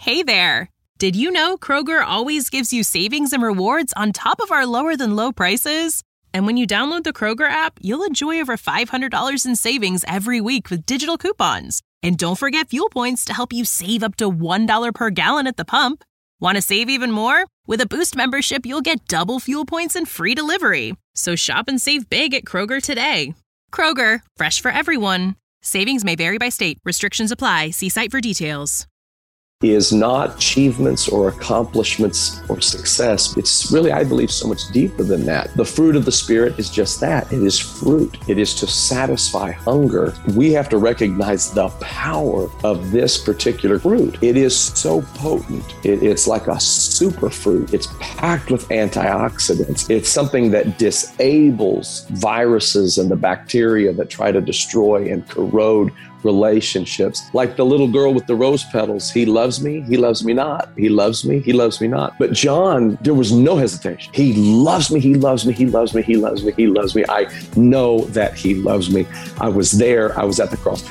Hey there! Did you know Kroger always gives you savings and rewards on top of our lower-than-low prices? And when you download the Kroger app, you'll enjoy over $500 in savings every week with digital coupons. And don't forget fuel points to help you save up to $1 per gallon at the pump. Want to save even more? With a Boost membership, you'll get double fuel points and free delivery. So shop and save big at Kroger today. Kroger, fresh for everyone. Savings may vary by state. Restrictions apply. See site for details. Is not achievements or accomplishments or success. It's really, I believe, so much deeper than that. The fruit of the Spirit is just that. It is fruit. It is to satisfy hunger. We have to recognize the power of this particular fruit. It is so potent. It's like a superfruit. It's packed with antioxidants. It's something that disables viruses and the bacteria that try to destroy and corrode relationships. Like the little girl with the rose petals, he loves me not. He loves me not. But John, there was no hesitation. He loves me. I know that he loves me. I was there. I was at the cross.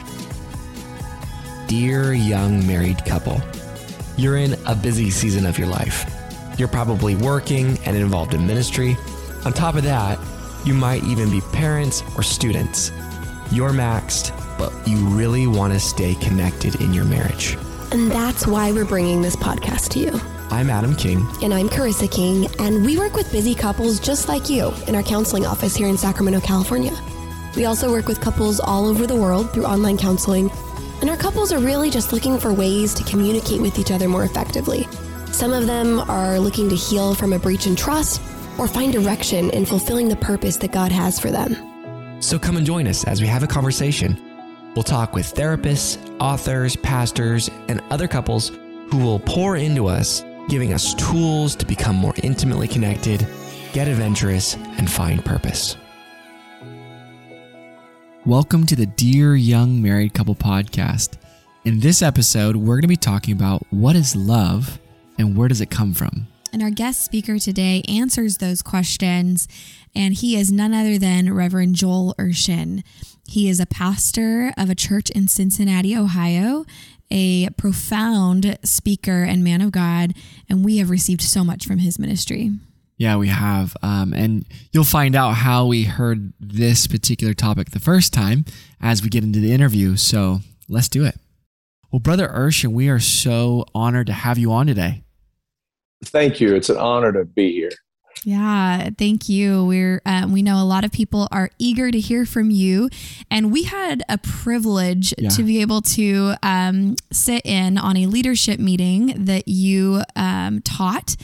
Dear young married couple, you're in a busy season of your life. You're probably working and involved in ministry. On top of that, you might even be parents or students. You're maxed, but you really want to stay connected in your marriage. And that's why we're bringing this podcast to you. I'm Adam King. And I'm Carissa King, and we work with busy couples just like you in our counseling office here in Sacramento, California. We also work with couples all over the world through online counseling, and our couples are really just looking for ways to communicate with each other more effectively. Some of them are looking to heal from a breach in trust or find direction in fulfilling the purpose that God has for them. So come and join us as we have a conversation. We'll talk with therapists, authors, pastors, and other couples who will pour into us, giving us tools to become more intimately connected, get adventurous, and find purpose. Welcome to the Dear Young Married Couple podcast. In this episode, we're going to be talking about what is love and where does it come from? And our guest speaker today answers those questions, and he is none other than Reverend Joel Urshan. He is a pastor of a church in Cincinnati, Ohio, a profound speaker and man of God, and we have received so much from his ministry. Yeah, we have. And you'll find out how we heard this particular topic the first time as we get into the interview. So let's do it. Well, Brother Urshan, we are so honored to have you on today. Thank you. It's an honor to be here. Yeah, thank you. We know a lot of people are eager to hear from you, and we had a privilege to be able to sit in on a leadership meeting that you taught.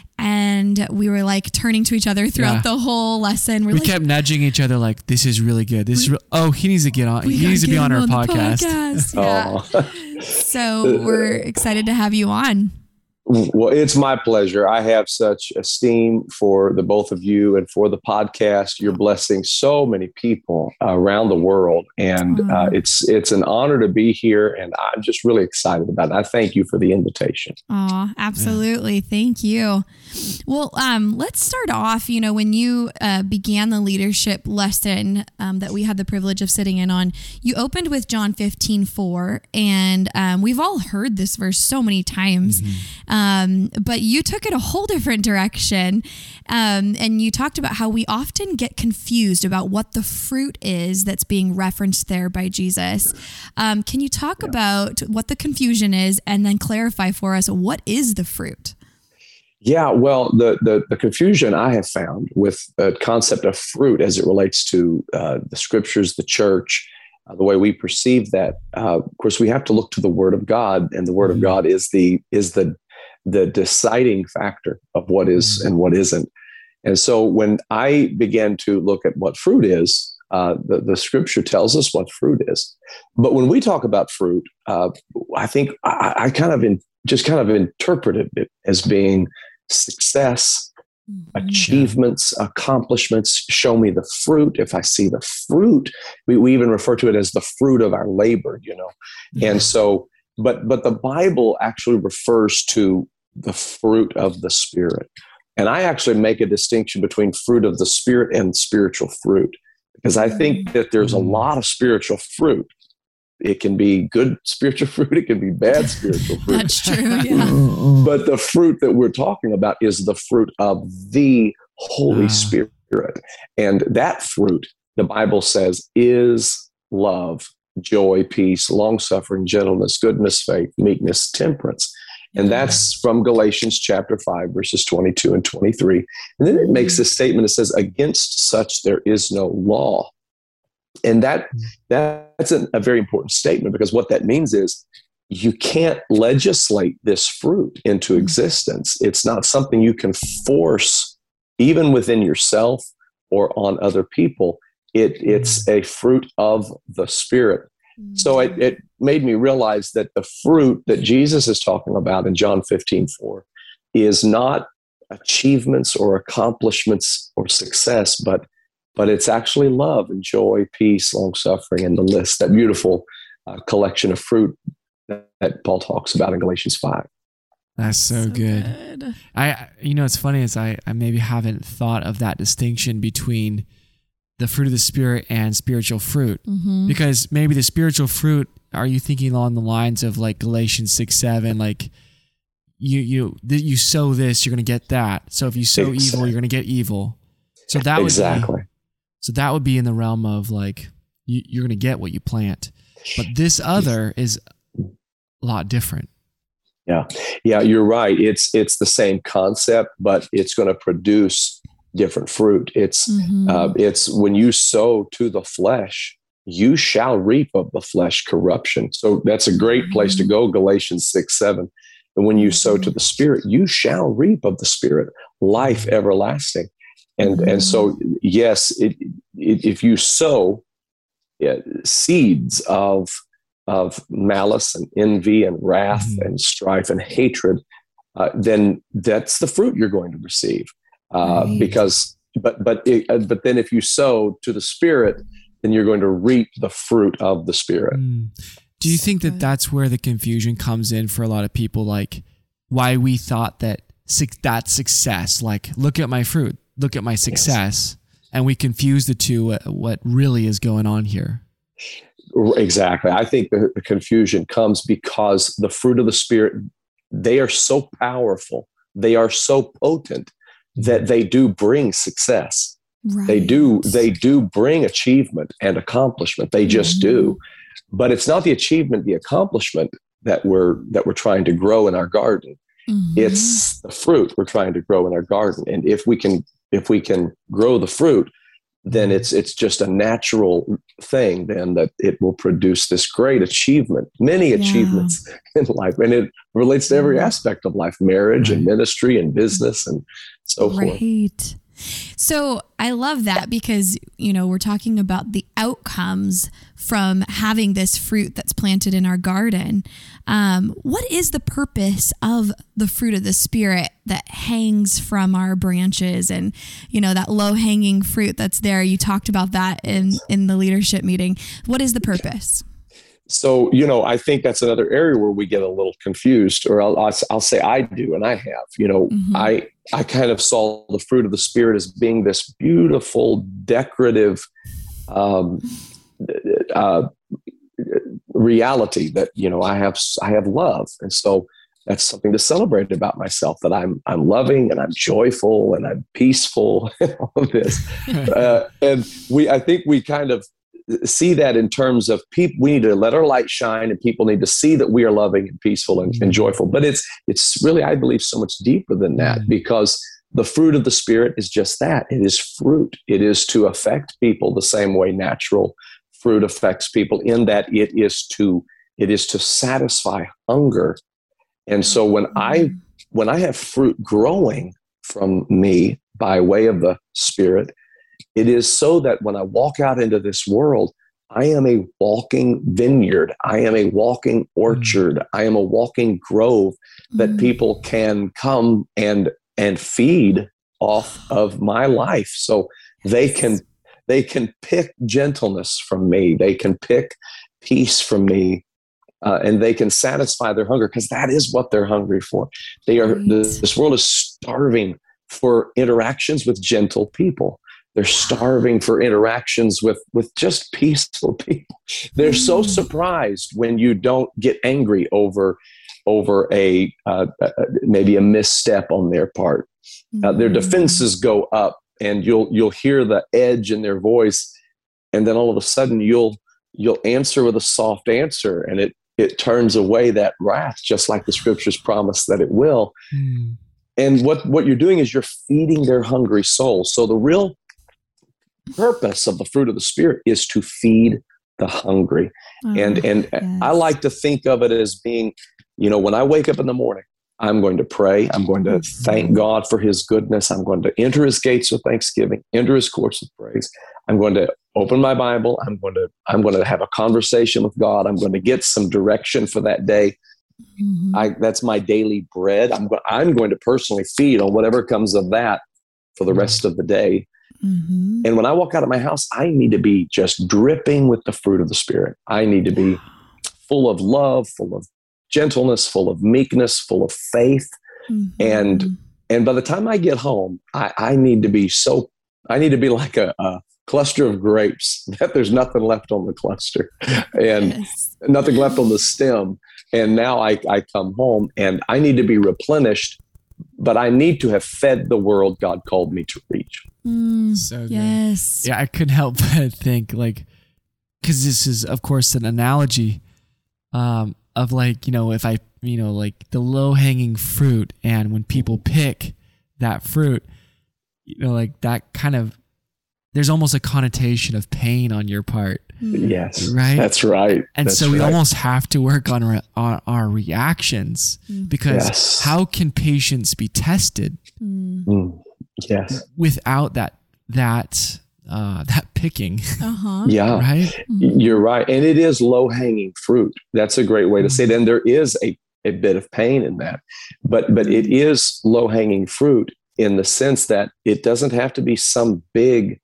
And we were like turning to each other throughout the whole lesson. We kept nudging each other like, this is really good. He needs to get on. He needs to be on our podcast. Yeah. So we're excited to have you on. Well, it's my pleasure. I have such esteem for the both of you and for the podcast. You're blessing so many people around the world, and it's an honor to be here, and I'm just really excited about it. I thank you for the invitation. Oh, absolutely. Yeah. Thank you. Well, let's start off, when you began the leadership lesson that we had the privilege of sitting in on, you opened with John 15:4, and we've all heard this verse so many times. Mm-hmm. But you took it a whole different direction. And you talked about how we often get confused about what the fruit is that's being referenced there by Jesus. Can you talk about what the confusion is and then clarify for us, what is the fruit? Yeah, well, the confusion I have found with the concept of fruit as it relates to the scriptures, the church, the way we perceive that, of course, we have to look to the Word of God, and the Word of God is the deciding factor of what is and what isn't. And so when I began to look at what fruit is, the scripture tells us what fruit is. But when we talk about fruit, I think I kind of interpreted it as being success, achievements, accomplishments. Show me the fruit. If I see the fruit, we even refer to it as the fruit of our labor, And so, but the Bible actually refers to the fruit of the Spirit. And I actually make a distinction between fruit of the Spirit and spiritual fruit, because I think that there's a lot of spiritual fruit, It can be good spiritual fruit. It can be bad spiritual fruit. That's true. Yeah. But the fruit that we're talking about is the fruit of the Holy Spirit. And that fruit, the Bible says, is love, joy, peace, long-suffering, gentleness, goodness, faith, meekness, temperance. And that's from Galatians chapter 5, verses 22 and 23. And then it makes this statement. It says, against such there is no law. And that's a very important statement, because what that means is you can't legislate this fruit into existence. It's not something you can force even within yourself or on other people. It's a fruit of the Spirit. So it made me realize that the fruit that Jesus is talking about in John 15:4 is not achievements or accomplishments or success, but it's actually love and joy, peace, long-suffering, and the list, that beautiful collection of fruit that Paul talks about in Galatians 5. That's so good. It's funny is I maybe haven't thought of that distinction between the fruit of the Spirit and spiritual fruit, because maybe the spiritual fruit, are you thinking along the lines of like Galatians 6:7, like you sow this, you're going to get that. So if you sow evil, you're going to get evil. So that would be in the realm of like you're going to get what you plant. But this other is a lot different. Yeah, you're right. It's the same concept, but it's going to produce different fruit. It's when you sow to the flesh, you shall reap of the flesh corruption. So that's a great place to go, Galatians 6:7. And when you sow to the Spirit, you shall reap of the Spirit life everlasting. And so, yes, if you sow seeds of malice and envy and wrath and strife and hatred, then that's the fruit you're going to receive. Because but then if you sow to the Spirit, then you're going to reap the fruit of the Spirit. Do you think that that's where the confusion comes in for a lot of people? Like why we thought that that's success, like look at my fruit, look at my success, and we confuse the two, what really is going on here. Exactly. I think the confusion comes because the fruit of the Spirit, they are so powerful, they are so potent that they do bring success. Right. They do bring achievement and accomplishment. They just do. But it's not the achievement, the accomplishment that we're trying to grow in our garden. It's the fruit we're trying to grow in our garden. And if we can grow the fruit, then it's just a natural thing then that it will produce this great achievement, many achievements in life. And it relates to every aspect of life, marriage and ministry and business and so forth. Right. So I love that because, we're talking about the outcomes from having this fruit that's planted in our garden. What is the purpose of the fruit of the Spirit that hangs from our branches and, that low hanging fruit that's there? You talked about that in the leadership meeting. What is the purpose? So, I think that's another area where we get a little confused, or I'll say I do, and I have. I kind of saw the fruit of the Spirit as being this beautiful, decorative reality that I have love, and so that's something to celebrate about myself. That I'm loving and I'm joyful and I'm peaceful and all of this. And I think we kind of see that in terms of people. We need to let our light shine, and people need to see that we are loving and peaceful and joyful. But it's really, I believe, so much deeper than that, because the fruit of the Spirit is just that. It is fruit. It is to affect people the same way natural fruit affects people, in that it is to satisfy hunger. And so when I have fruit growing from me by way of the Spirit, it is so that when I walk out into this world, I am a walking vineyard. I am a walking orchard. I am a walking grove that people can come and feed off of my life. So they can pick gentleness from me. They can pick peace from me. And they can satisfy their hunger, because that is what they're hungry for. This world is starving for interactions with gentle people. They're starving for interactions with just peaceful people. They're so surprised when you don't get angry over a maybe a misstep on their part. Their defenses go up, and you'll hear the edge in their voice, and then all of a sudden you'll answer with a soft answer, and it turns away that wrath, just like the scriptures promise that it will. And what you're doing is you're feeding their hungry soul. So the real purpose of the fruit of the Spirit is to feed the hungry. And yes. I like to think of it as being, when I wake up in the morning, I'm going to pray. I'm going to thank God for his goodness. I'm going to enter his gates with thanksgiving, enter his courts with praise. I'm going to open my Bible. I'm going to have a conversation with God. I'm going to get some direction for that day. That's my daily bread. I'm going to personally feed on whatever comes of that for the rest of the day. And when I walk out of my house, I need to be just dripping with the fruit of the Spirit. I need to be full of love, full of gentleness, full of meekness, full of faith. And by the time I get home, I need to be like a cluster of grapes that there's nothing left on the cluster and nothing left on the stem. And now I come home and I need to be replenished, but I need to have fed the world God called me to reach. So good. Yes. Yeah, I couldn't help but think because this is, of course, an analogy of if I, like the low hanging fruit, and when people pick that fruit, like that kind of, there's almost a connotation of pain on your part. Yes. Right? That's right. And so we almost have to work on our reactions, because how can patience be tested? Yes. Without that picking. Yeah. Right? You're right. And it is low hanging fruit. That's a great way to say it. And there is a bit of pain in that, but it is low hanging fruit in the sense that it doesn't have to be some big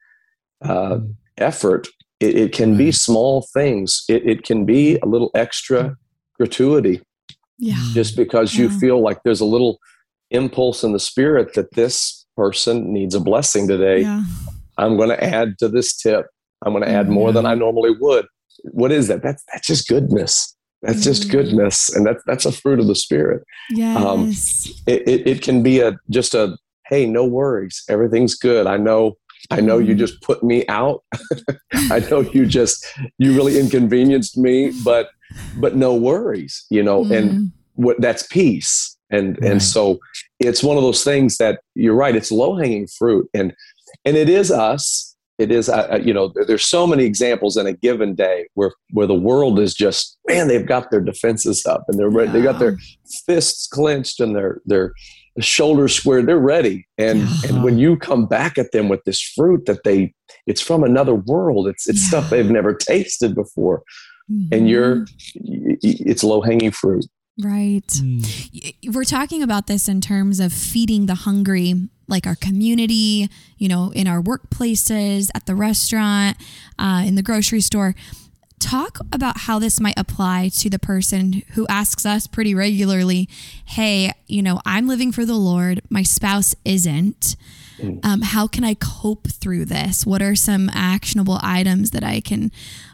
effort. It can be small things. It can be a little extra gratuity. Yeah. Just because you feel like there's a little impulse in the Spirit that this person needs a blessing today. Yeah. I'm going to add to this tip. I'm going to add more than I normally would. What is that? That's just goodness. That's just goodness. And that's a fruit of the Spirit. Yes. It can be just a, hey, no worries. Everything's good. I know you just put me out. I know you really inconvenienced me, but no worries, and that's peace. And so it's one of those things that you're right. It's low hanging fruit. And it is us. It is, there's so many examples in a given day where the world is just, man, they've got their defenses up and they got their fists clenched and their shoulders squared. They're ready. And when you come back at them with this fruit it's from another world. It's stuff they've never tasted before. And it's low hanging fruit. Right. We're talking about this in terms of feeding the hungry, like our community, in our workplaces, at the restaurant, in the grocery store. Talk about how this might apply to the person who asks us pretty regularly, hey, I'm living for the Lord. My spouse isn't. How can I cope through this? What are some actionable items that I can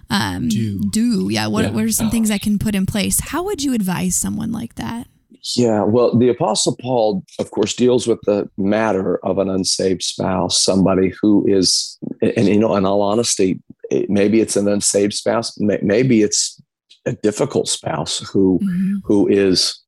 do? Yeah. What are some things I can put in place? How would you advise someone like that? Yeah. Well, the Apostle Paul, of course, deals with the matter of an unsaved spouse, somebody who is, and in all honesty, maybe it's an unsaved spouse. Maybe it's a difficult spouse who is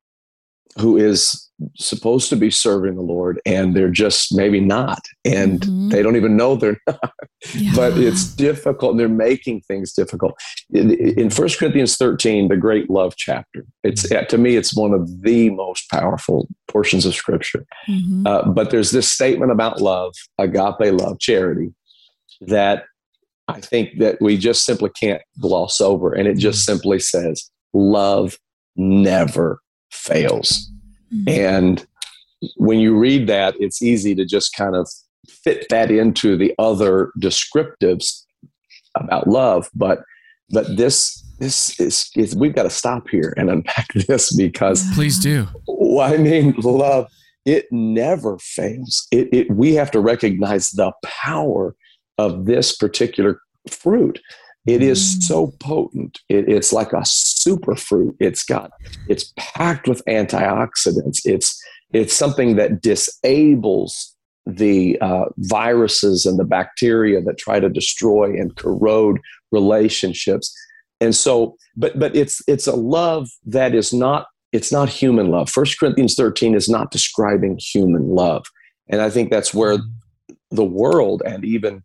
supposed to be serving the Lord, and they're just maybe not, and they don't even know they're not. But it's difficult, and they're making things difficult. In 1 Corinthians 13, the great love chapter, to me, it's one of the most powerful portions of Scripture. But there's this statement about love, agape love, charity, that I think that we just simply can't gloss over. And it just simply says, love never fails. And when you read that, it's easy to just kind of fit that into the other descriptives about love. But this is we've got to stop here and unpack this, because please do. I mean, love it never fails. We have to recognize the power of this particular fruit. It is so potent. It's like a super fruit. It's packed with antioxidants. It's something that disables the viruses and the bacteria that try to destroy and corrode relationships. And so, but it's a love that is not, it's not human love. 1 Corinthians 13 is not describing human love. And I think that's where the world and even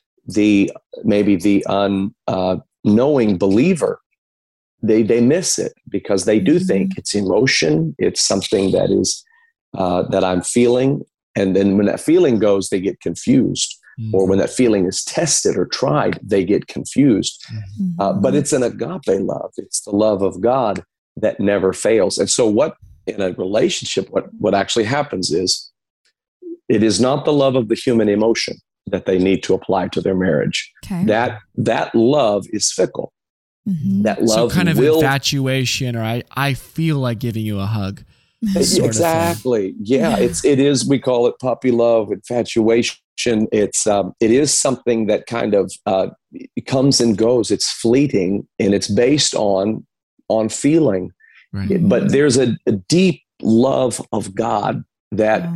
maybe the unknowing believer, they miss it, because they do think it's emotion. It's something that is that I'm feeling. And then when that feeling goes, they get confused. Or when that feeling is tested or tried, they get confused. But it's an agape love. It's the love of God that never fails. And so what in a relationship, what actually happens is, it is not the love of the human emotion that they need to apply to their marriage. Okay. That love is fickle. That love, so kind of infatuation, or I feel like giving you a hug. Exactly. Yeah. It is. We call it puppy love, infatuation. It is something that kind of it comes and goes. It's fleeting, and it's based on feeling. Right. But there's a deep love of God that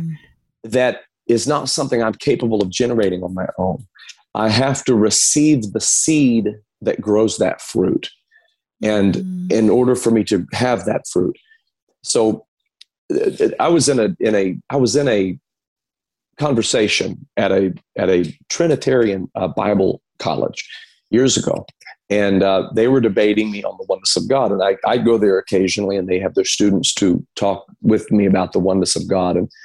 is not something I'm capable of generating on my own. I have to receive the seed that grows that fruit, and in order for me to have that fruit. So I was in a conversation at a Trinitarian Bible college years ago, and they were debating me on the oneness of God. And I go there occasionally, and they have their students to talk with me about the oneness of God, and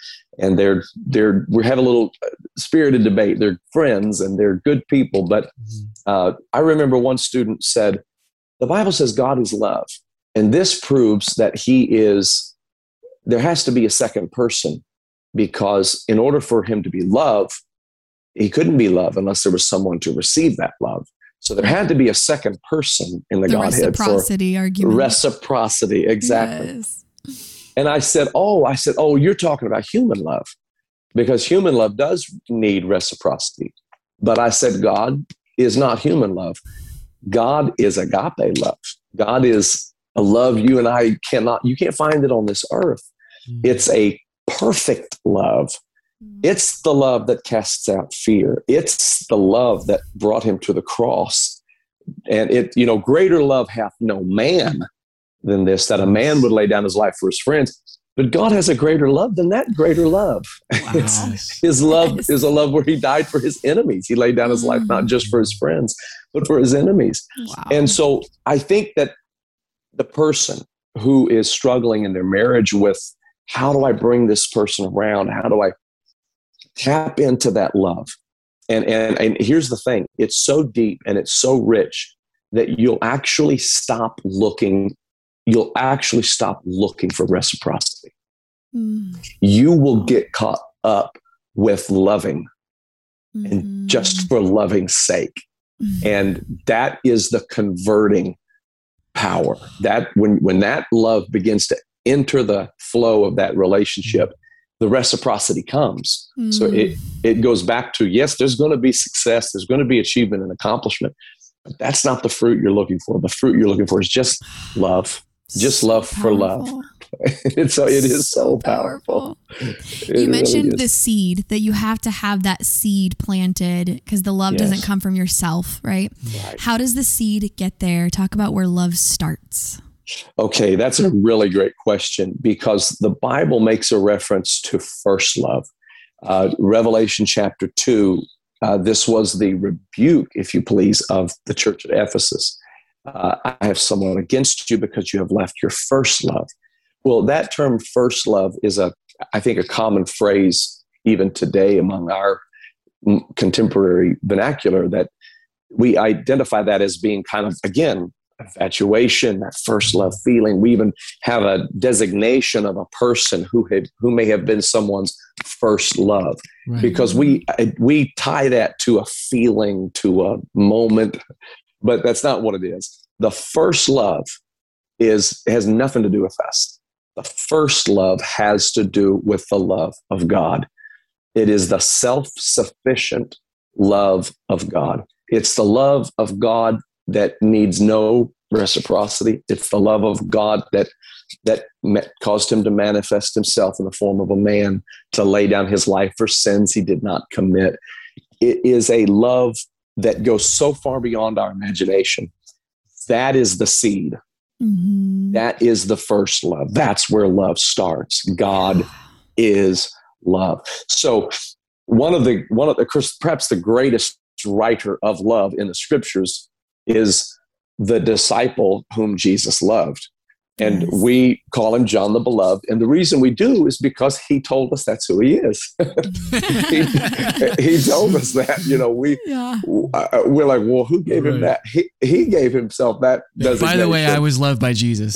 we're having a little spirited debate. They're friends and they're good people, but I remember one student said, "The Bible says God is love, and this proves that He is." There has to be a second person, because in order for Him to be love, He couldn't be love unless there was someone to receive that love. So there had to be a second person in the Godhead. Reciprocity argument. Reciprocity, exactly. Yes. And I said, oh, you're talking about human love, because human love does need reciprocity. But I said, God is not human love. God is agape love. God is a love you and I you can't find it on this earth. It's a perfect love. It's the love that casts out fear. It's the love that brought Him to the cross. And greater love hath no man than this, that a man would lay down his life for his friends. But God has a greater love than that greater love. Wow. His love is a love where He died for His enemies. He laid down His life not just for His friends, but for His enemies. Wow. And so I think that the person who is struggling in their marriage with, how do I bring this person around? How do I tap into that love? And here's the thing. It's so deep and it's so rich that you'll actually stop looking for reciprocity. You will get caught up with loving, and just for loving's sake. And that is the converting power. That when that love begins to enter the flow of that relationship, the reciprocity comes. So it goes back to, yes, there's going to be success, there's going to be achievement and accomplishment, but that's not the fruit you're looking for. The fruit you're looking for is just love. Just love for love. And so it is so powerful. You mentioned the seed, that you have to have that seed planted, because the love doesn't come from yourself, right? How does the seed get there? Talk about where love starts. Okay, that's a really great question, because the Bible makes a reference to first love. Revelation chapter 2, this was the rebuke, if you please, of the church at Ephesus. I have someone against you because you have left your first love. Well, that term first love is I think a common phrase even today among our contemporary vernacular, that we identify that as being kind of, again, infatuation, that first love feeling. We even have a designation of a person who may have been someone's first love, because we tie that to a feeling, to a moment. But that's not what it is. The first love has nothing to do with us. The first love has to do with the love of God. It is the self-sufficient love of God. It's the love of God that needs no reciprocity. It's the love of God that caused him to manifest himself in the form of a man, to lay down his life for sins he did not commit. It is a love that goes so far beyond our imagination. That is the seed. Mm-hmm. That is the first love. That's where love starts. God is love. So one of the perhaps the greatest writer of love in the scriptures is the disciple whom Jesus loved. And yes, we call him John the Beloved. And the reason we do is because he told us that's who he is. he told us that, we're like, well, who gave him that? He gave himself that designation. By the way, I was loved by Jesus.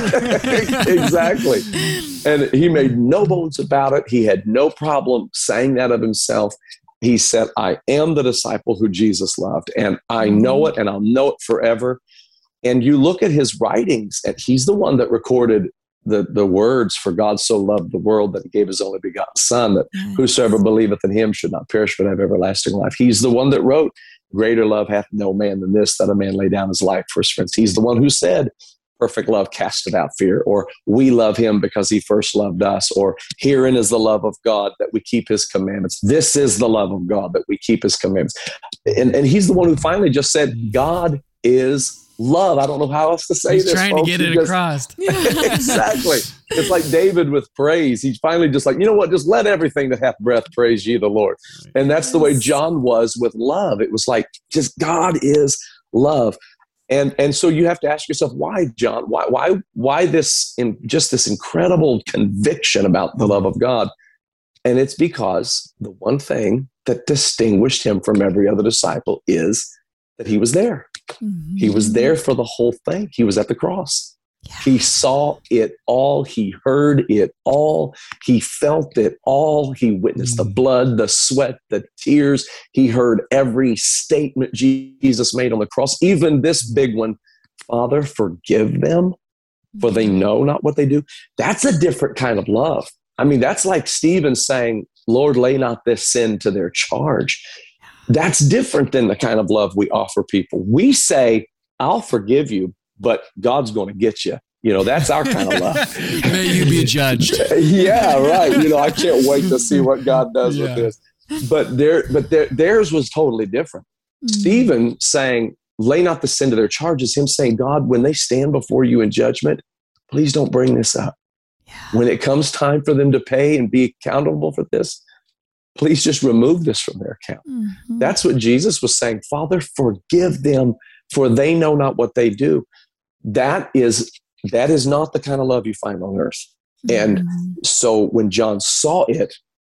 Exactly. And he made no bones about it. He had no problem saying that of himself. He said, I am the disciple who Jesus loved, and I know it, and I'll know it forever. And you look at his writings, and he's the one that recorded the words, for God so loved the world that he gave his only begotten son, that whosoever believeth in him should not perish but have everlasting life. He's the one that wrote, greater love hath no man than this, that a man lay down his life for his friends. He's the one who said, perfect love casteth out fear, or we love him because he first loved us, or herein is the love of God, that we keep his commandments. This is the love of God, that we keep his commandments. And he's the one who finally just said, God is love. I don't know how else to say this. He's trying to get it across. Exactly. It's like David with praise. He's finally just like, you know what? Just let everything that hath breath praise ye the Lord. And that's the way John was with love. It was like, just God is love. And so you have to ask yourself, why, John? Why this incredible conviction about the love of God? And it's because the one thing that distinguished him from every other disciple is that he was there. Mm-hmm. He was there for the whole thing. He was at the cross. Yeah. He saw it all. He heard it all. He felt it all. He witnessed the blood, the sweat, the tears. He heard every statement Jesus made on the cross, even this big one, Father, forgive them, for they know not what they do. That's a different kind of love. I mean, that's like Stephen saying, Lord, lay not this sin to their charge. That's different than the kind of love we offer people. We say, I'll forgive you, but God's going to get you. That's our kind of love. May you be judged. Yeah, right. I can't wait to see what God does with this. But theirs was totally different. Mm-hmm. Stephen saying, lay not the sin to their charges. Him saying, God, when they stand before you in judgment, please don't bring this up. Yeah. When it comes time for them to pay and be accountable for this, please just remove this from their account. Mm-hmm. That's what Jesus was saying. Father, forgive them, for they know not what they do. That is not the kind of love you find on earth. Mm-hmm. And so when John saw it,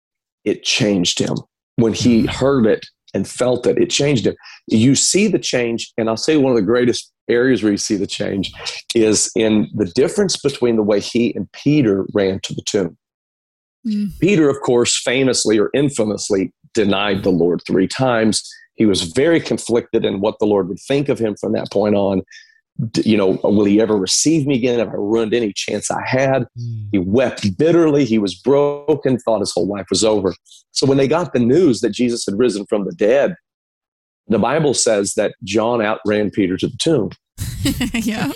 it changed him. When he heard it and felt it, it changed him. You see the change, and I'll say one of the greatest areas where you see the change is in the difference between the way he and Peter ran to the tomb. Mm. Peter, of course, famously or infamously denied the Lord 3 times. He was very conflicted in what the Lord would think of him from that point on. Will he ever receive me again? Have I ruined any chance I had? Mm. He wept bitterly. He was broken, thought his whole life was over. So when they got the news that Jesus had risen from the dead, the Bible says that John outran Peter to the tomb. Yeah.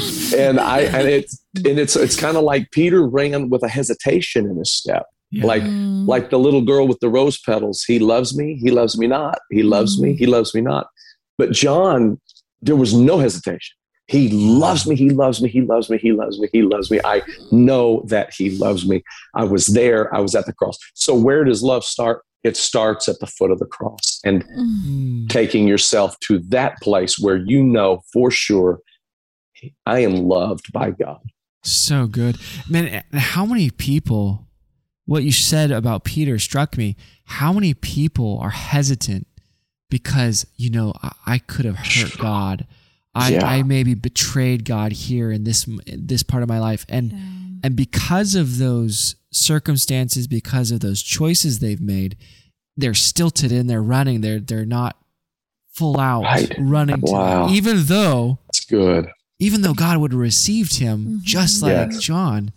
It's kind of like Peter ran with a hesitation in his step. Yeah. Like the little girl with the rose petals. He loves me not. He loves me, he loves me not. But John, there was no hesitation. He loves me, he loves me, he loves me, he loves me, he loves me. I know that he loves me. I was there, I was at the cross. So where does love start? It starts at the foot of the cross, and taking yourself to that place where you know for sure, I am loved by God. So good. Man, how many people, what you said about Peter struck me. How many people are hesitant because, I could have hurt God. I maybe betrayed God here in this part of my life. And because of those circumstances, because of those choices they've made, they're stilted and they're running. They're not full out running to God. Even though that's good. Even though God would have received him just like John,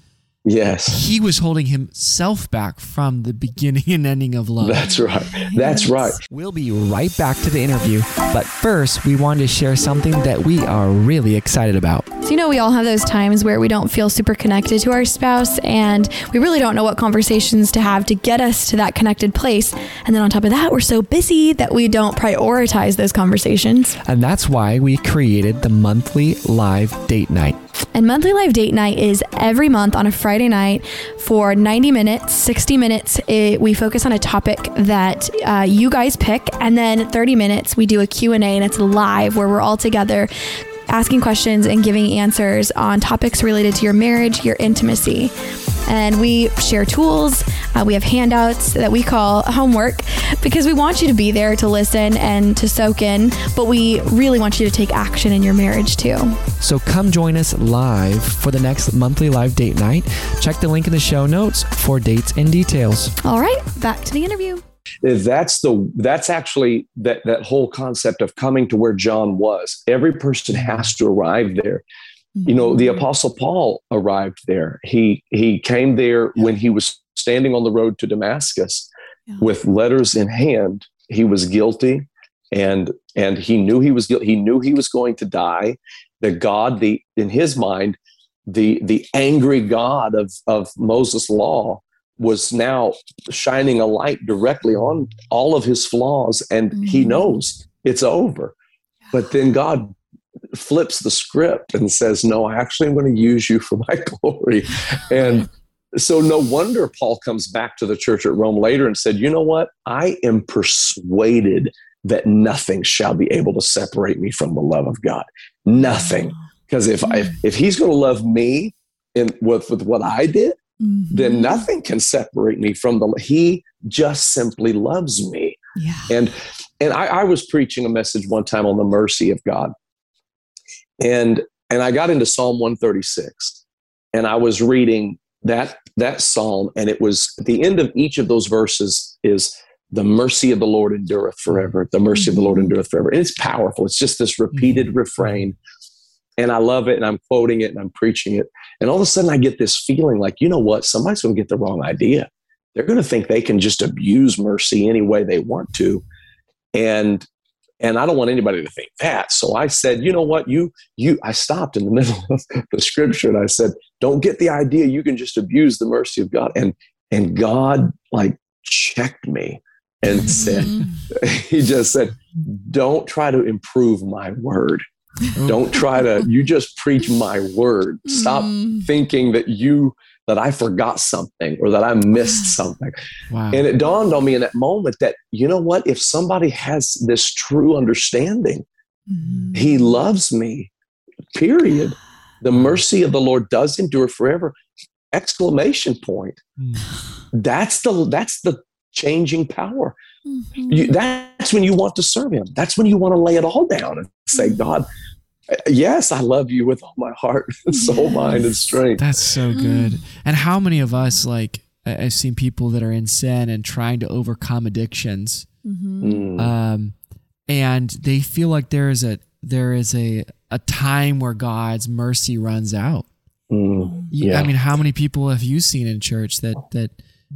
Yes. He was holding himself back from the beginning and ending of love. That's right. That's right. We'll be right back to the interview, but first we wanted to share something that we are really excited about. So, we all have those times where we don't feel super connected to our spouse, and we really don't know what conversations to have to get us to that connected place. And then on top of that, we're so busy that we don't prioritize those conversations. And that's why we created the monthly live date night. And monthly live date night is every month on a Friday night for 90 minutes, 60 minutes. We focus on a topic that you guys pick. And then 30 minutes, we do a Q&A, and it's live where we're all together asking questions and giving answers on topics related to your marriage, your intimacy. And we share tools. We have handouts that we call homework because we want you to be there to listen and to soak in, but we really want you to take action in your marriage too. So come join us live for the next monthly live date night. Check the link in the show notes for dates and details. All right, back to the interview. That's actually that whole concept of coming to where John was. Every person has to arrive there. The Apostle Paul arrived there. He came there when he was standing on the road to Damascus with letters in hand. He was guilty, and he knew he was guilty. He knew he was going to die. That God, in his mind, the angry God of Moses' law was now shining a light directly on all of his flaws, and he knows it's over. But then God flips the script and says, no, I actually am going to use you for my glory. And so no wonder Paul comes back to the church at Rome later and said, you know what? I am persuaded that nothing shall be able to separate me from the love of God. Nothing. Because if he's going to love me with what I did, then nothing can separate me from he just simply loves me. Yeah. And I was preaching a message one time on the mercy of God. And I got into Psalm 136, and I was reading that psalm, and it was at the end of each of those verses is the mercy of the Lord endureth forever. The mercy of the Lord endureth forever. And it's powerful. It's just this repeated refrain. And I love it, and I'm quoting it, and I'm preaching it. And all of a sudden I get this feeling like, you know what? Somebody's going to get the wrong idea. They're going to think they can just abuse mercy any way they want to. And I don't want anybody to think that. So I said, you know what? I stopped in the middle of the scripture, and I said, don't get the idea you can just abuse the mercy of God. And God checked me and said, he just said, don't try to improve my word. Don't try to, you just preach my word. Stop thinking that I forgot something or that I missed something. Wow. And it dawned on me in that moment that, you know what, if somebody has this true understanding, he loves me, period. The mercy of the Lord does endure forever. Exclamation point. That's the changing power. That's when you want to serve him. That's when you want to lay it all down and say, God, yes, I love you with all my heart, soul, mind, and strength. That's so good. And how many of us, I've seen people that are in sin and trying to overcome addictions, and they feel like there is a time where God's mercy runs out. Yeah. I mean, how many people have you seen in church that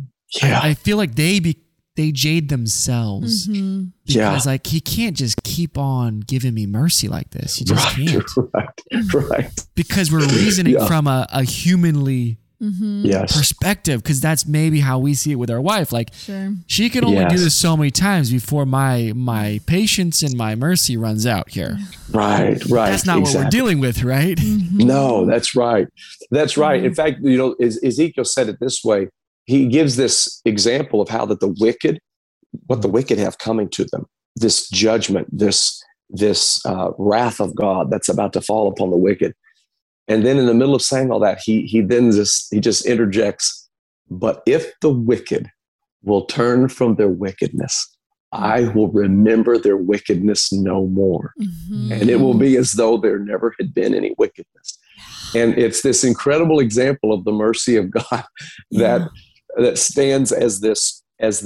I feel like they jade themselves because he can't just keep on giving me mercy like this. He just can't. Right. Because we're reasoning from a humanly yes. perspective, because that's maybe how we see it with our wife. Like, Sure. she can only do this so many times before my patience and my mercy runs out here. Right. That's not what we're dealing with, right? No, that's right. That's right. In fact, Ezekiel said it this way. He gives this example of how that what the wicked have coming to them, this judgment, this wrath of God that's about to fall upon the wicked. And then in the middle of saying all that, he just interjects, but if the wicked will turn from their wickedness, I will remember their wickedness no more. And it will be as though there never had been any wickedness. And it's this incredible example of the mercy of God that stands as this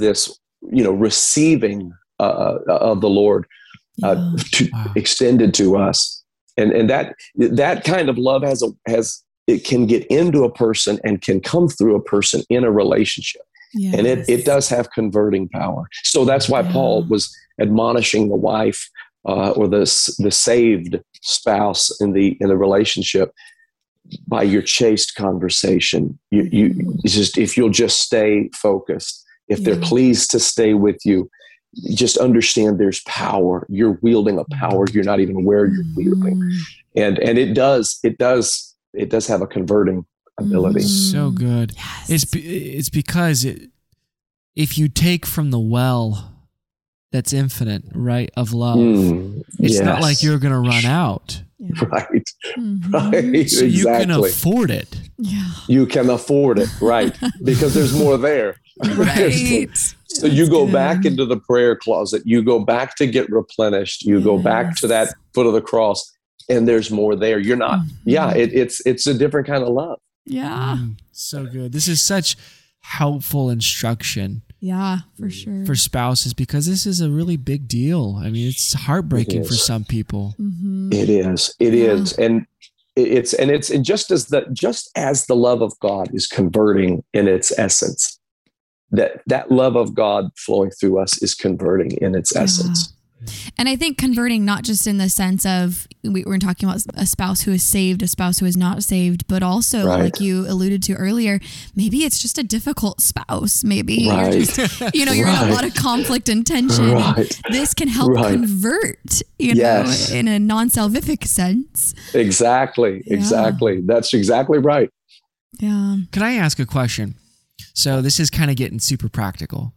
receiving of the Lord extended to us. And that kind of love has it can get into a person and can come through a person in a relationship. Yes. And it does have converting power. So that's why Paul was admonishing the wife or the saved spouse in the relationship by your chaste conversation. You just, if you'll just stay focused, if they're pleased to stay with you, just understand there's power. You're wielding a power you're not even aware you're wielding, and it does have a converting ability. So good. Yes. It's because if you take from the well that's infinite, right, of love, it's not like you're going to run out. Right. Right. So you can afford it. Yeah. You can afford it, right? Because there's more there. Right. So you go back into the prayer closet. You go back to get replenished. You go back to that foot of the cross, and there's more there. You're not. It's a different kind of love. Yeah. So good. This is such helpful instruction. Yeah, for sure. For spouses, because this is a really big deal. I mean, it's heartbreaking for some people. It is. It is. And it's just as the love of God is converting in its essence, that love of God flowing through us is converting in its essence. And I think converting, not just in the sense of we're talking about a spouse who is saved, a spouse who is not saved, but also like you alluded to earlier, maybe it's just a difficult spouse. Maybe you're just, you're in a lot of conflict and tension. This can help convert, know, in a non-salvific sense. Exactly. That's exactly right. Yeah. Can I ask a question? So this is kind of getting super practical.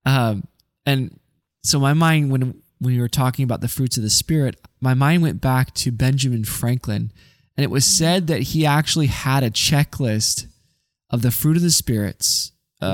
And so my mind, when we were talking about the fruits of the Spirit, my mind went back to Benjamin Franklin, and it was said that he actually had a checklist of the fruit of the spirits,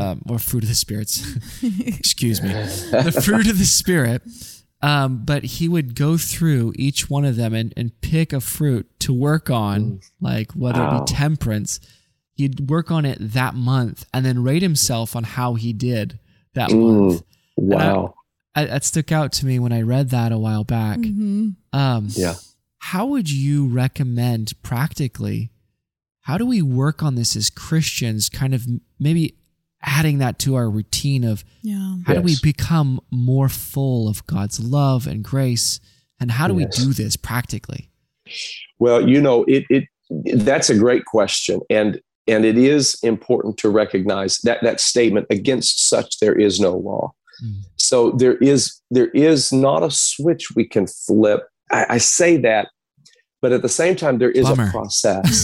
excuse me, the fruit of the Spirit. But he would go through each one of them and pick a fruit to work on, like whether it be temperance. He'd work on it that month and then rate himself on how he did that month. Wow. That stuck out to me when I read that a while back. How would you recommend practically, how do we work on this as Christians, kind of maybe adding that to our routine of how do we become more full of God's love and grace? And how do we do this practically? Well, that's a great question. And it is important to recognize that statement, against such there is no law. So there is not a switch we can flip. I say that, but at the same time, there is a process.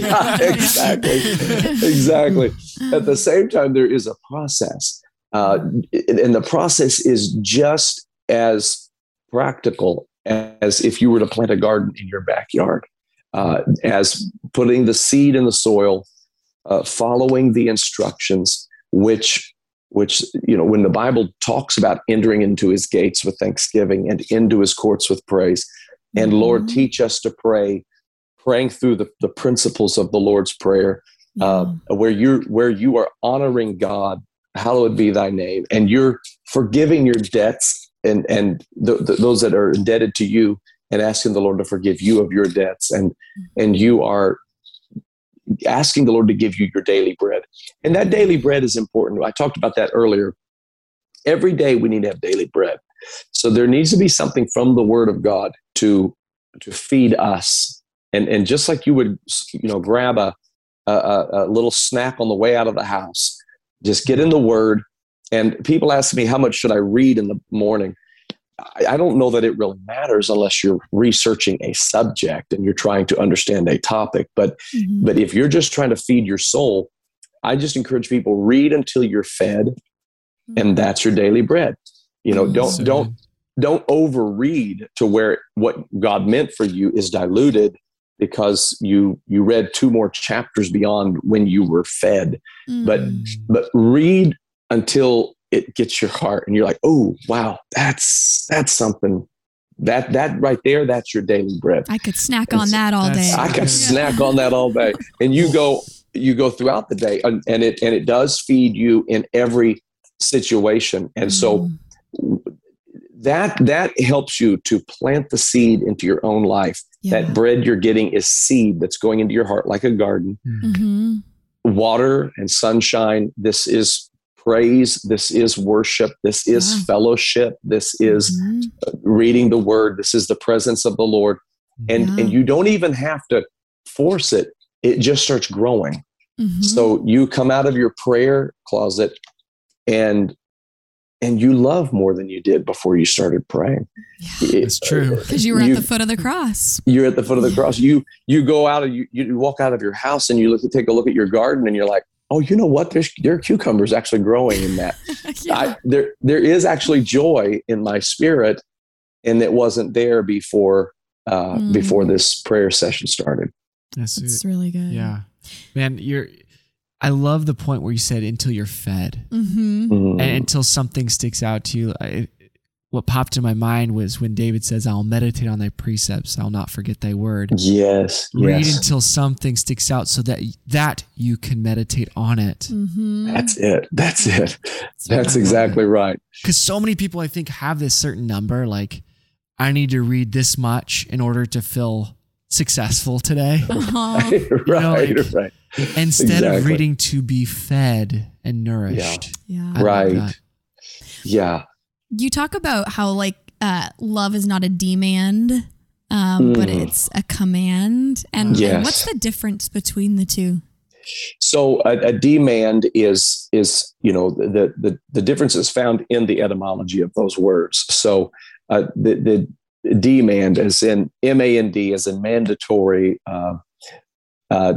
Exactly. At the same time, there is a process. And the process is just as practical as if you were to plant a garden in your backyard, as putting the seed in the soil, following the instructions, which when the Bible talks about entering into his gates with thanksgiving and into his courts with praise, and Lord, teach us to pray, praying through the principles of the Lord's Prayer, where you are honoring God, hallowed be thy name, and you're forgiving your debts and those that are indebted to you, and asking the Lord to forgive you of your debts, and you are asking the Lord to give you your daily bread. And that daily bread is important. I talked about that earlier. Every day we need to have daily bread. So there needs to be something from the Word of God to feed us. And just like you would, grab a little snack on the way out of the house, just get in the Word. And people ask me, how much should I read in the morning? I don't know that it really matters unless you're researching a subject and you're trying to understand a topic. But if you're just trying to feed your soul, I just encourage people, read until you're fed, and that's your daily bread. Don't overread to where what God meant for you is diluted because you read 2 more chapters beyond when you were fed. But read until it gets your heart and you're like, oh, wow, that's something. That right there, that's your daily bread. I could snack on that all day. I could snack on that all day. And you go throughout the day, and it does feed you in every situation. And so that helps you to plant the seed into your own life. Yeah. That bread you're getting is seed that's going into your heart like a garden. Mm-hmm. Water and sunshine. This is praise. This is worship. This is fellowship. This is reading the word. This is the presence of the Lord. And you don't even have to force it. It just starts growing. Mm-hmm. So you come out of your prayer closet and you love more than you did before you started praying. It's true. Because you were at the foot of the cross. You're at the foot of the cross. You go out and you walk out of your house and you take a look at your garden and you're like, oh, you know what? There are cucumbers actually growing in that. There is actually joy in my spirit, and it wasn't there before this prayer session started. That's really good. Yeah, man, I love the point where you said until you're fed, Mm-hmm. Mm. and until something sticks out to you. What popped in my mind was when David says, "I'll meditate on thy precepts; I'll not forget thy word." Yes. Read until something sticks out, so that you can meditate on it. Mm-hmm. That's it. That's exactly right. Because so many people, I think, have this certain number. Like, I need to read this much in order to feel successful today. Right. Instead of reading to be fed and nourished. Yeah. I love that. Yeah. You talk about how love is not a demand, but it's a command. And what's the difference between the two? So a demand is the difference is found in the etymology of those words. So the demand, as in MAND, as in mandatory, but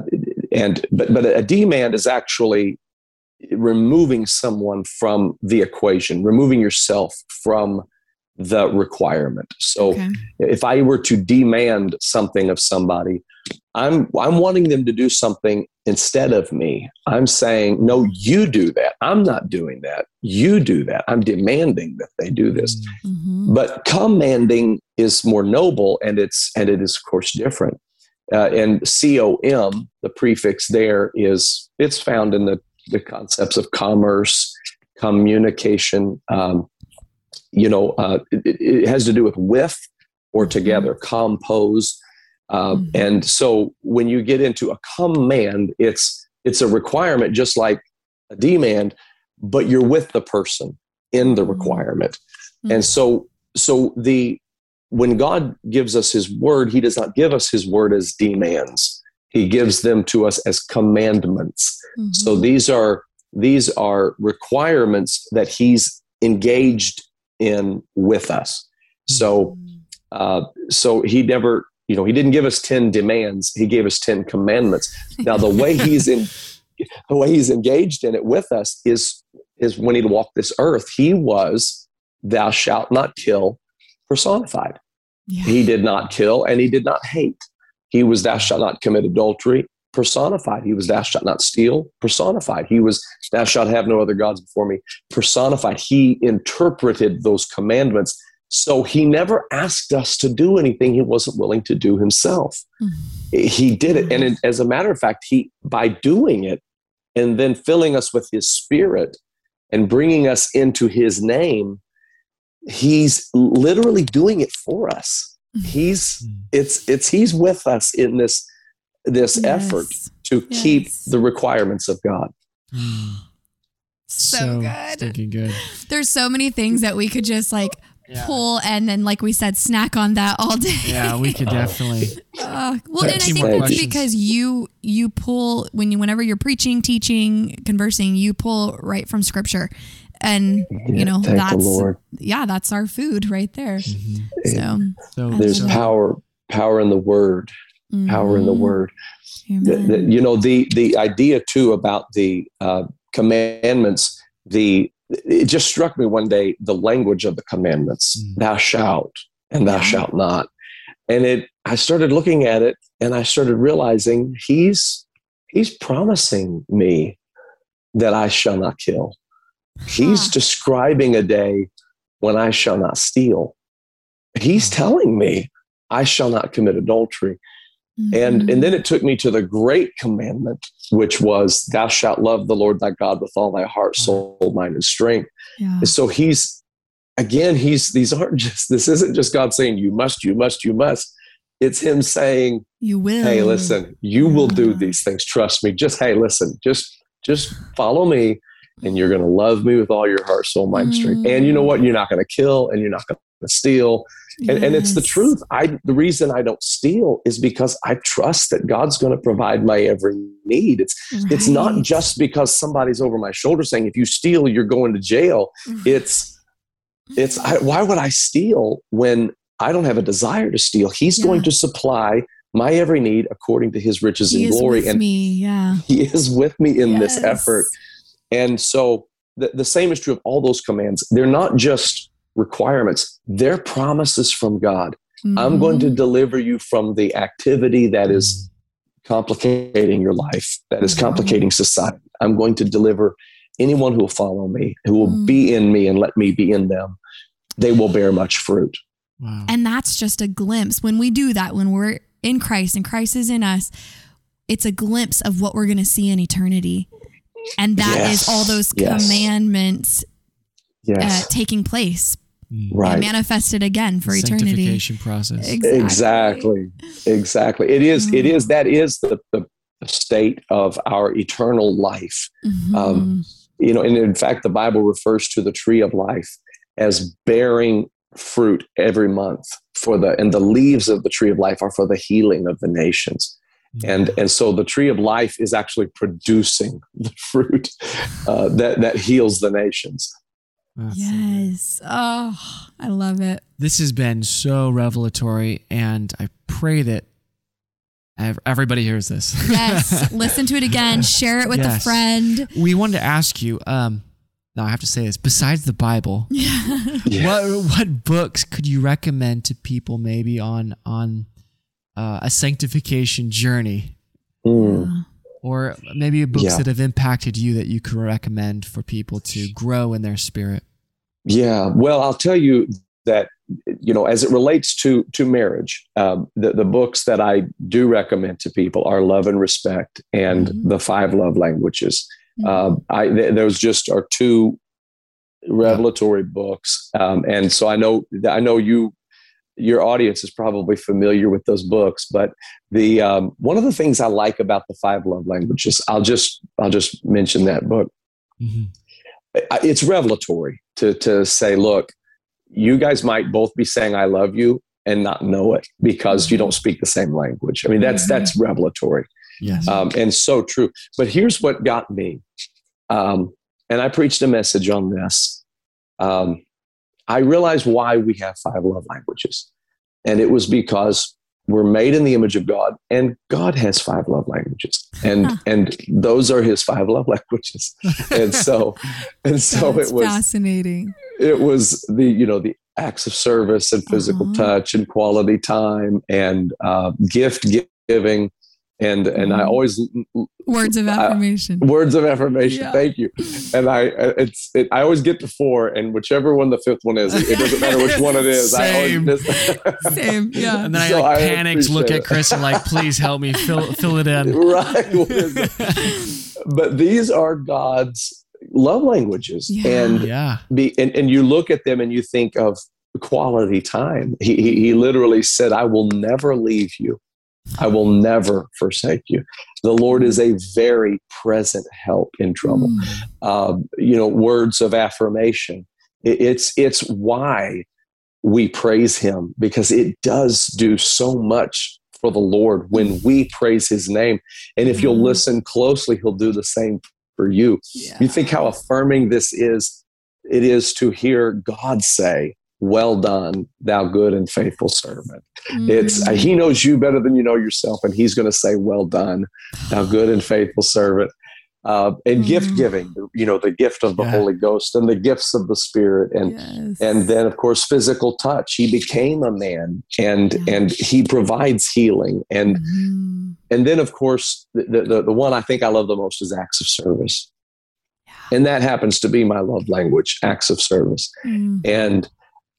a demand is actually removing someone from the equation, removing yourself from the requirement. So if I were to demand something of somebody, I'm wanting them to do something instead of me. I'm saying, no, you do that. I'm not doing that. You do that. I'm demanding that they do this. Mm-hmm. But commanding is more noble, and it is of course different. And COM, the prefix there it's found in the concepts of commerce, communication. It has to do with or together, compose. And so when you get into a command, it's a requirement, just like a demand, but you're with the person in the requirement. And so when God gives us his word, he does not give us his word as demands. He gives them to us as commandments. Mm-hmm. So these are requirements that he's engaged in with us. So he never, he didn't give us 10 demands. He gave us 10 commandments. Now, the way he's engaged in it with us is when he walked this earth. He was "thou shalt not kill" personified. Yeah. He did not kill and he did not hate. He was "thou shalt not commit adultery" personified. He was "thou shalt not steal" personified. He was "thou shalt have no other gods before me" personified. He interpreted those commandments. So he never asked us to do anything he wasn't willing to do himself. Mm-hmm. He did it. And as a matter of fact, by doing it and then filling us with his spirit and bringing us into his name, he's literally doing it for us. He's with us in this effort to keep the requirements of God. So good. Stinking good. There's so many things that we could just pull and then, like we said, snack on that all day. Yeah, we could definitely. And I think that's because you pull whenever you're preaching, teaching, conversing, you pull right from scripture. And that's our food right there. Mm-hmm. So there's power in the word, power in the word. The idea too about the commandments, it just struck me one day, the language of the commandments, "thou shalt" and "thou shalt not." And I started looking at it and I started realizing he's promising me that I shall not kill. He's describing a day when I shall not steal. He's telling me I shall not commit adultery. Mm-hmm. And then it took me to the great commandment, which was "thou shalt love the Lord thy God with all thy heart, soul, mind, and strength." Yeah. And so he's again, this isn't just God saying, you must, you must, you must. It's him saying, you will. Hey, listen, you will do these things. Trust me. Hey, listen, just follow me, and you're going to love me with all your heart, soul, mind, strength. And you know what? You're not going to kill, and you're not going to steal. And it's the truth. The reason I don't steal is because I trust that God's going to provide my every need. It's not just because somebody's over my shoulder saying, if you steal, you're going to jail. Why would I steal when I don't have a desire to steal? He's going to supply my every need according to his riches and glory. He is with me in this effort. And so the same is true of all those commands. They're not just requirements. They're promises from God. I'm going to deliver you from the activity that is complicating your life, that is complicating society. I'm going to deliver anyone who will follow me, who will be in me and let me be in them. They will bear much fruit. Wow. And that's just a glimpse. When we do that, when we're in Christ and Christ is in us, it's a glimpse of what we're going to see in eternity. And that is all those commandments taking place. Right. And manifested again for eternity. Sanctification process. Exactly. It is that is the state of our eternal life. And in fact, the Bible refers to the tree of life as bearing fruit every month and the leaves of the tree of life are for the healing of the nations. And so the tree of life is actually producing the fruit that heals the nations. Yes. Oh, I love it. This has been so revelatory, and I pray that everybody hears this. Yes. Listen to it again. Share it with a friend. We wanted to ask you, now I have to say this, besides the Bible, what books could you recommend to people maybe on a sanctification journey? Or maybe books that have impacted you that you could recommend for people to grow in their spirit? Yeah, well, I'll tell you that, as it relates to marriage, the books that I do recommend to people are Love and Respect and The 5 Love Languages. Those just are two revelatory books. And so I know your audience is probably familiar with those books, but the one of the things I like about the 5 Love Languages, I'll just mention that book. It's revelatory to say, look, you guys might both be saying I love you and not know it because you don't speak the same language. I mean, that's revelatory. Yes. And so true. But here's what got me. And I preached a message on this. I realized why we have 5 love languages. And it was because we're made in the image of God, and God has 5 love languages. And those are his 5 love languages. And so it was fascinating. It was the acts of service and physical touch and quality time and gift giving. And I always words of affirmation. Yeah. Thank you. And I always get to 4, and whichever one the 5th one is, it doesn't matter which one it is. Same. Same. Yeah. And then I panicked, look at Chris and please help me fill it in. Right. But these are God's love languages, and you look at them and you think of quality time. He literally said, "I will never leave you. I will never forsake you." The Lord is a very present help in trouble. Words of affirmation. It's why we praise him, because it does do so much for the Lord when we praise his name. And if you'll listen closely, he'll do the same for you. Yeah. You think how affirming this is. It is to hear God say, "Well done, thou good and faithful servant." He knows you better than you know yourself, and he's going to say, "Well done, thou good and faithful servant." And gift giving, the gift of the Holy Ghost and the gifts of the Spirit, and then of course physical touch. He became a man, and he provides healing, and then of course the one I think I love the most is acts of service, and that happens to be my love language, acts of service, and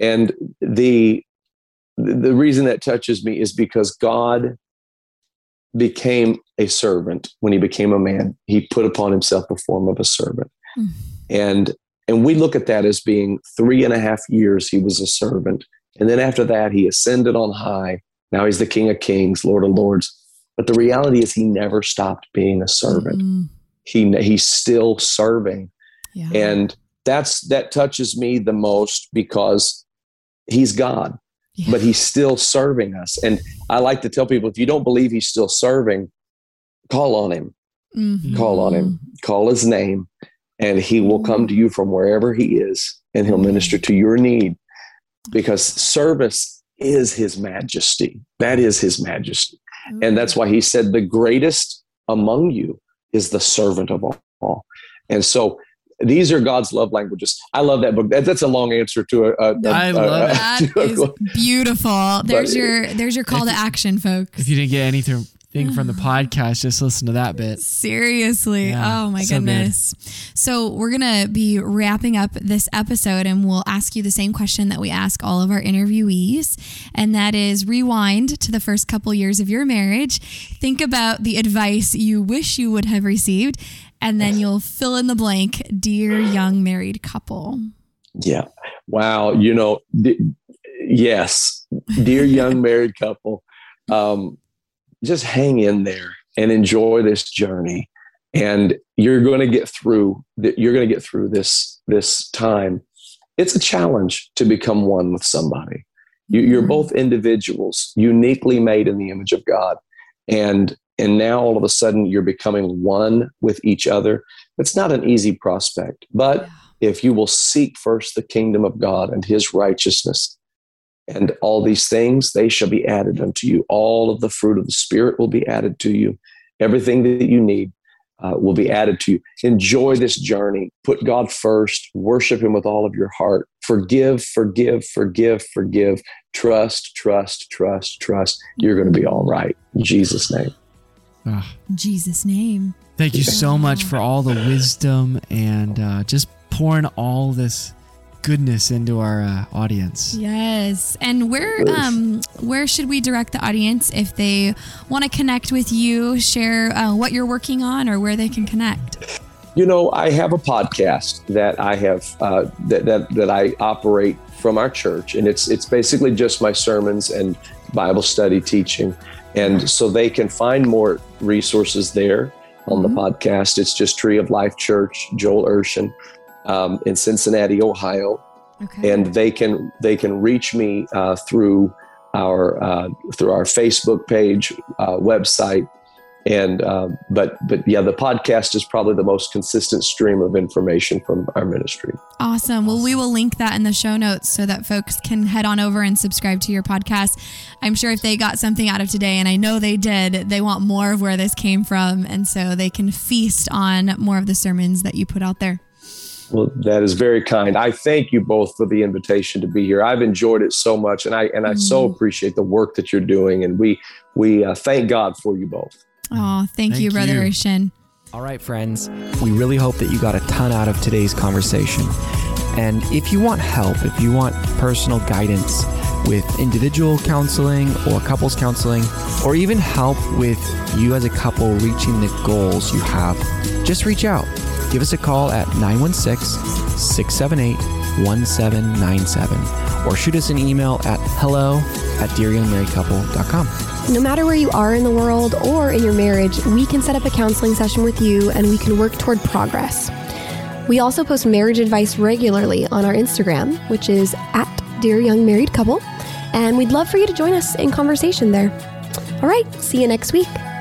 the reason that touches me is because God became a servant when he became a man. He put upon himself the form of a servant. And And we look at that as being 3.5 years he was a servant. And then after that, he ascended on high. Now he's the King of Kings, Lord of Lords. But the reality is he never stopped being a servant. He's still serving. Yeah. And that touches me the most because he's God, but he's still serving us. And I like to tell people, if you don't believe he's still serving, call on him. Call on him. Call his name, and he will come to you from wherever he is, and he'll minister to your need, because service is his majesty. That is his majesty. And that's why he said the greatest among you is the servant of all. And so these are God's love languages. I love that book. That's a long answer to I love it. That is beautiful. There's your call to action, folks. If you didn't get anything from the podcast, just listen to that bit. Seriously. Yeah, oh my so goodness. So we're going to be wrapping up this episode, and we'll ask you the same question that we ask all of our interviewees. And that is, rewind to the first couple years of your marriage. Think about the advice you wish you would have received, and then you'll fill in the blank, dear young married couple. Yeah. Wow. Yes. Dear young married couple. Just hang in there and enjoy this journey, and you're going to get through. You're going to get through this time. It's a challenge to become one with somebody. You're both individuals, uniquely made in the image of God, and now all of a sudden you're becoming one with each other. It's not an easy prospect, but if you will seek first the kingdom of God and his righteousness, and all these things, they shall be added unto you. All of the fruit of the Spirit will be added to you. Everything that you need will be added to you. Enjoy this journey. Put God first. Worship him with all of your heart. Forgive, forgive, forgive, forgive. Trust, trust, trust, trust. You're going to be all right. In Jesus' name. In Jesus' name. Thank you so much for all the wisdom and just pouring all this goodness into our audience. Yes. And where should we direct the audience if they want to connect with you, share what you're working on, or where they can connect? I have a podcast that I have that I operate from our church, and it's basically just my sermons and Bible study teaching. And so they can find more resources there on the podcast. It's just Tree of Life Church, Joel Urshan, in Cincinnati, Ohio. Okay. And they can reach me through our Facebook page, website, and but yeah, the podcast is probably the most consistent stream of information from our ministry. Awesome. Well, we will link that in the show notes so that folks can head on over and subscribe to your podcast. I'm sure if they got something out of today, and I know they did, they want more of where this came from, and so they can feast on more of the sermons that you put out there. Well, that is very kind. I thank you both for the invitation to be here. I've enjoyed it so much, and I so appreciate the work that you're doing, and we thank God for you both. Oh, thank you, Brother Urshan. All right, friends, we really hope that you got a ton out of today's conversation. And if you want help, if you want personal guidance with individual counseling or couples counseling, or even help with you as a couple reaching the goals you have, just reach out. Give us a call at 916-678-1797 or shoot us an email at hello@dearyoungmarriedcouple.com. No matter where you are in the world or in your marriage, we can set up a counseling session with you and we can work toward progress. We also post marriage advice regularly on our Instagram, which is @dearyoungmarriedcouple, and we'd love for you to join us in conversation there. All right, see you next week.